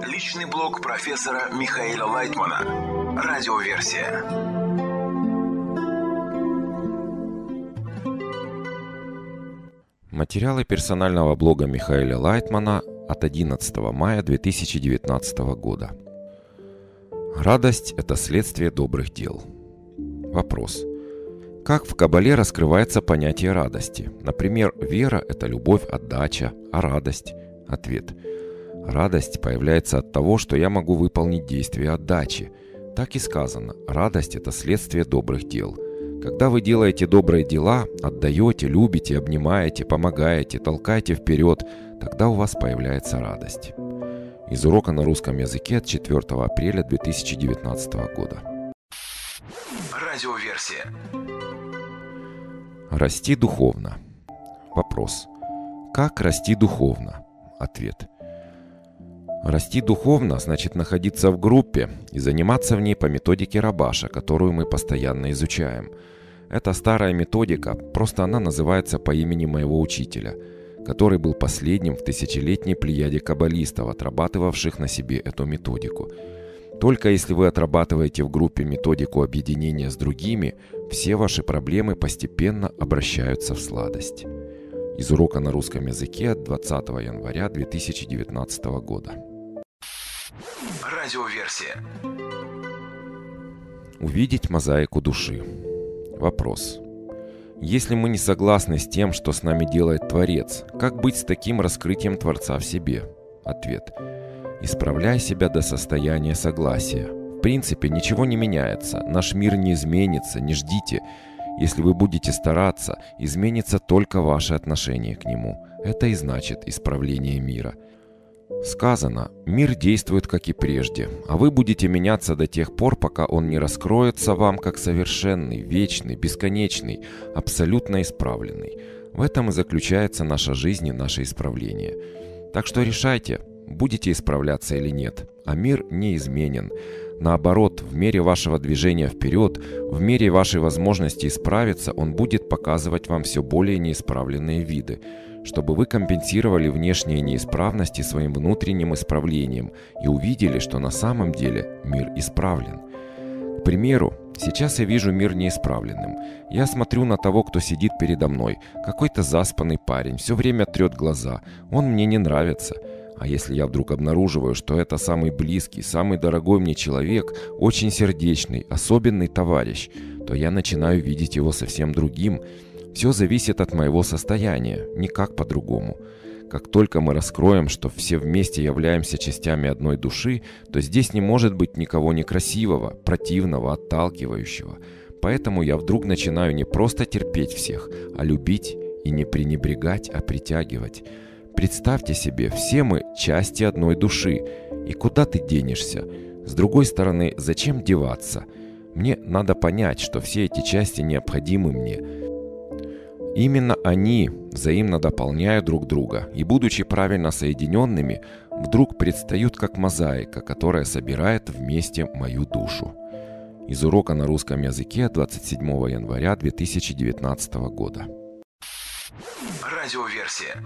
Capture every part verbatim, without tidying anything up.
Личный блог профессора Михаила Лайтмана. Радиоверсия. Материалы персонального блога Михаила Лайтмана от одиннадцатого мая две тысячи девятнадцатого года. Радость – это следствие добрых дел. Вопрос. Как в Кабале раскрывается понятие радости? Например, вера – это любовь, отдача, а радость? Ответ. Радость появляется от того, что я могу выполнить действие отдачи. Так и сказано, радость – это следствие добрых дел. Когда вы делаете добрые дела, отдаете, любите, обнимаете, помогаете, толкаете вперед, тогда у вас появляется радость. Из урока на русском языке от четвёртого апреля две тысячи девятнадцатого года. Радиоверсия. Расти духовно. Вопрос. Как расти духовно? Ответ. Расти духовно значит находиться в группе и заниматься в ней по методике Рабаша, которую мы постоянно изучаем. Это старая методика, просто она называется по имени моего учителя, который был последним в тысячелетней плеяде каббалистов, отрабатывавших на себе эту методику. Только если вы отрабатываете в группе методику объединения с другими, все ваши проблемы постепенно обращаются в сладость. Из урока на русском языке от двадцатого января две тысячи девятнадцатого года. Радиоверсия. Увидеть мозаику души. Вопрос. Если мы не согласны с тем, что с нами делает Творец, как быть с таким раскрытием Творца в себе? Ответ. Исправляй себя до состояния согласия. В принципе, ничего не меняется, наш мир не изменится, не ждите. Если вы будете стараться, изменится только ваше отношение к нему. Это и значит исправление мира. Сказано, мир действует как и прежде, а вы будете меняться до тех пор, пока он не раскроется вам как совершенный, вечный, бесконечный, абсолютно исправленный. В этом и заключается наша жизнь и наше исправление. Так что решайте, будете исправляться или нет, а мир неизменен. Наоборот, в мере вашего движения вперед, в мере вашей возможности исправиться, он будет показывать вам все более неисправленные виды, чтобы вы компенсировали внешние неисправности своим внутренним исправлением и увидели, что на самом деле мир исправлен. К примеру, сейчас я вижу мир неисправленным. Я смотрю на того, кто сидит передо мной, какой-то заспанный парень, все время трет глаза, он мне не нравится. А если я вдруг обнаруживаю, что это самый близкий, самый дорогой мне человек, очень сердечный, особенный товарищ, то я начинаю видеть его совсем другим. Все зависит от моего состояния, никак по-другому. Как только мы раскроем, что все вместе являемся частями одной души, то здесь не может быть никого некрасивого, противного, отталкивающего. Поэтому я вдруг начинаю не просто терпеть всех, а любить и не пренебрегать, а притягивать. Представьте себе, все мы части одной души. И куда ты денешься? С другой стороны, зачем деваться? Мне надо понять, что все эти части необходимы мне. Именно они взаимно дополняют друг друга и, будучи правильно соединенными, вдруг предстают как мозаика, которая собирает вместе мою душу. Из урока на русском языке двадцать седьмого января две тысячи девятнадцатого года. Радиоверсия.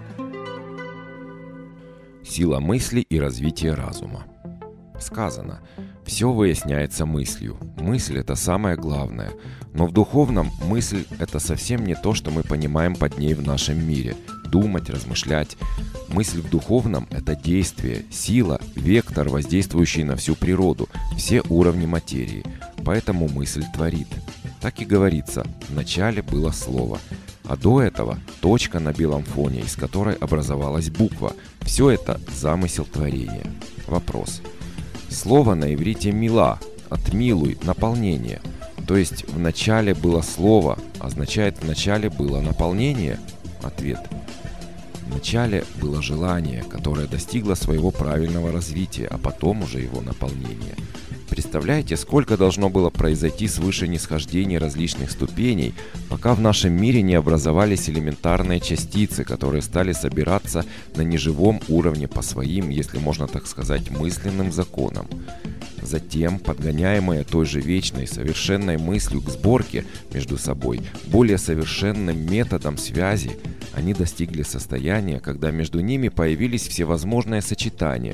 Сила мысли и развитие разума. Сказано, все выясняется мыслью. Мысль – это самое главное. Но в духовном мысль – это совсем не то, что мы понимаем под ней в нашем мире. Думать, размышлять. Мысль в духовном – это действие, сила, вектор, воздействующий на всю природу, все уровни материи. Поэтому мысль творит. Так и говорится, в начале было слово. А до этого точка на белом фоне, из которой образовалась буква. Все это замысел творения. Вопрос. Слово на иврите «мила» от «милуй» – наполнение. То есть в начале было слово, означает в начале было наполнение? Ответ. В начале было желание, которое достигло своего правильного развития, а потом уже его наполнение. Представляете, сколько должно было произойти свыше нисхождений различных ступеней, пока в нашем мире не образовались элементарные частицы, которые стали собираться на неживом уровне по своим, если можно так сказать, мысленным законам. Затем, подгоняемые той же вечной, совершенной мыслью к сборке между собой, более совершенным методом связи, они достигли состояния, когда между ними появились всевозможные сочетания,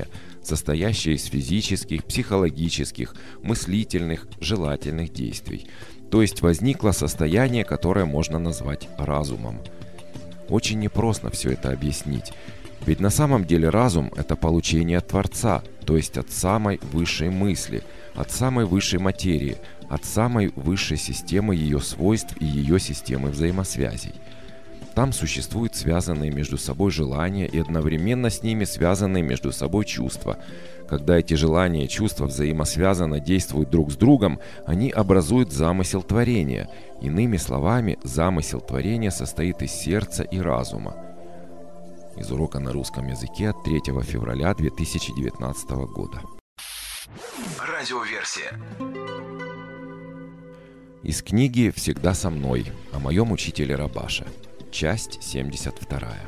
состоящее из физических, психологических, мыслительных, желательных действий. То есть возникло состояние, которое можно назвать разумом. Очень непросто все это объяснить. Ведь на самом деле разум – это получение от Творца, то есть от самой высшей мысли, от самой высшей материи, от самой высшей системы ее свойств и ее системы взаимосвязей. Там существуют связанные между собой желания и одновременно с ними связанные между собой чувства. Когда эти желания и чувства взаимосвязанно действуют друг с другом, они образуют замысел творения. Иными словами, замысел творения состоит из сердца и разума. Из урока на русском языке от третьего февраля две тысячи девятнадцатого года. Радиоверсия. Из книги «Всегда со мной» о моем учителе Рабаше. Часть семьдесят вторая.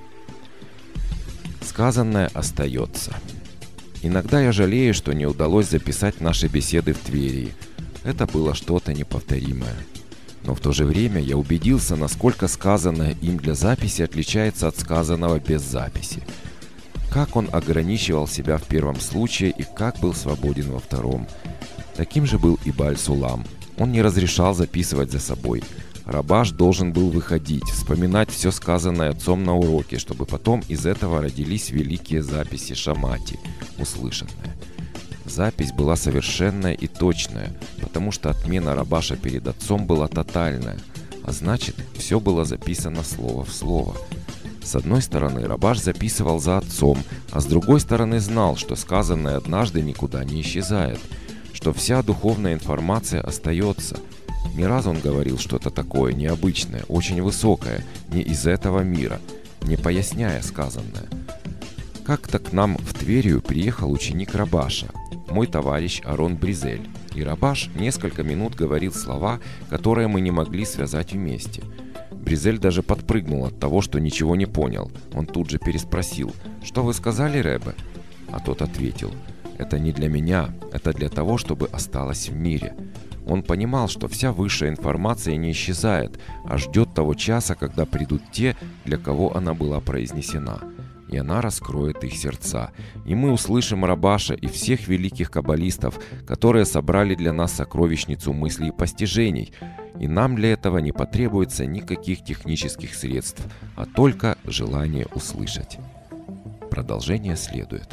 Сказанное остается. Иногда я жалею, что не удалось записать наши беседы в Твери. Это было что-то неповторимое. Но в то же время я убедился, насколько сказанное им для записи отличается от сказанного без записи. Как он ограничивал себя в первом случае и как был свободен во втором. Таким же был и Бааль-Сулам. Он не разрешал записывать за собой. Рабаш должен был выходить, вспоминать все сказанное отцом на уроке, чтобы потом из этого родились великие записи Шамати, услышанные. Запись была совершенная и точная, потому что отмена Рабаша перед отцом была тотальная, а значит, все было записано слово в слово. С одной стороны, Рабаш записывал за отцом, а с другой стороны знал, что сказанное однажды никуда не исчезает, что вся духовная информация остается. Не раз он говорил что-то такое необычное, очень высокое, не из этого мира, не поясняя сказанное. Как-то к нам в Тверию приехал ученик Рабаша, мой товарищ Арон Бризель, и Рабаш несколько минут говорил слова, которые мы не могли связать вместе. Бризель даже подпрыгнул от того, что ничего не понял. Он тут же переспросил: «Что вы сказали, Ребе?» А тот ответил: «Это не для меня, это для того, чтобы осталось в мире». Он понимал, что вся высшая информация не исчезает, а ждет того часа, когда придут те, для кого она была произнесена. И она раскроет их сердца. И мы услышим Рабаша и всех великих каббалистов, которые собрали для нас сокровищницу мыслей и постижений. И нам для этого не потребуется никаких технических средств, а только желание услышать. Продолжение следует.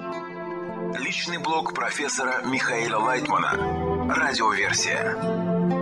Личный блог профессора Михаила Лайтмана. Радиоверсия.